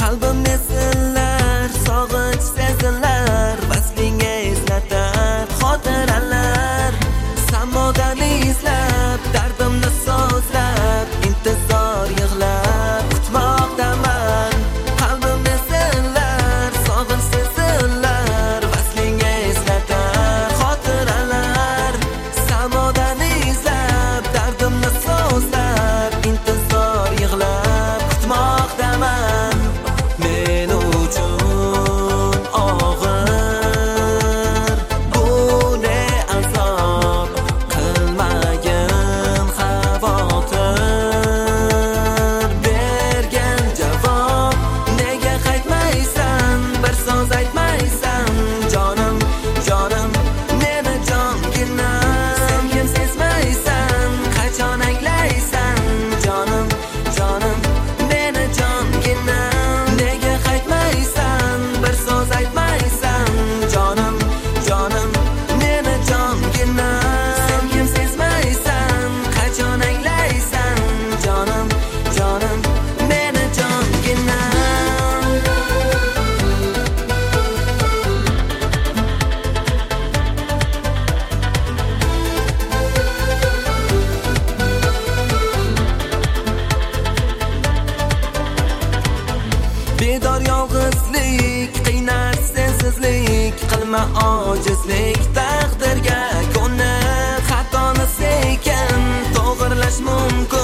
qalbimni sillar, sog'inch sezilar, vaslingga eslatar xotiralar. Samodan izlab, dardimni so'zlab, intizor yig'lab kutmoqdaman. Qalbimni sillar, sog'inch sezilar, vaslingga eslatar xotiralar. Samodan izlab, dardimni so'zlab, intizor yig'lab kutmoqdaman. Men uchun og'ir bu ne azob, qilmagin xavotir. Bergan javob, nega qaytmaysan, bir so'z aytmaysan, jonim jonim meni jonginam. Sen sezmaysan, qachon anglaysan, jonim jonim meni jonginam. Nega qaytmaysan, bir so'z aytmaysan, jonim jonim meni jonginam. Sen sezmaysan, qachon anglaysan, jonim jonim meni jonginam. Bedor yolg'izlik, qiynar sensizlik, qilma ojizlik, taqdirga ko'nib xatoni sekin to'g'irlash mumkin.